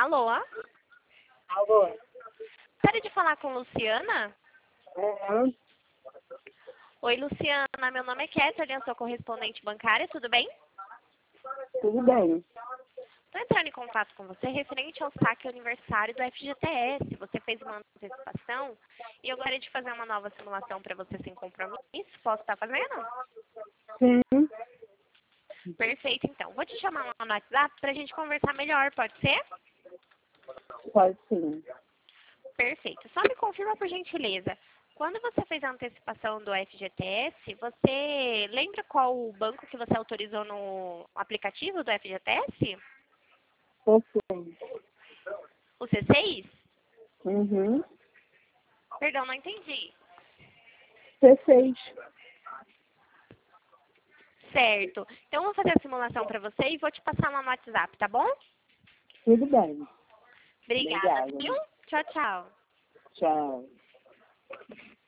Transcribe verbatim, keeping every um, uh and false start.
Alô? Alô? Gostaria de falar com Luciana? Uhum. Oi, Luciana. Meu nome é Kézia, eu sou correspondente bancária, tudo bem? Tudo bem. Estou entrando em contato com você referente ao saque aniversário do F G T S. Você fez uma antecipação e eu gostaria de fazer uma nova simulação para você sem compromisso. Posso estar fazendo? Sim, Perfeito, então. Vou te chamar lá no WhatsApp para a gente conversar melhor, pode ser? pode sim. Perfeito. Só me confirma, por gentileza. Quando você fez a antecipação do F G T S, você lembra qual o banco que você autorizou no aplicativo do F G T S? Tô sim. O C seis? Uhum. Perdão, não entendi. C seis. Certo. Então, eu vou fazer a simulação para você e vou te passar lá no WhatsApp, tá bom? Tudo bem. Obrigada, Obrigada. viu? Tchau, tchau. Tchau.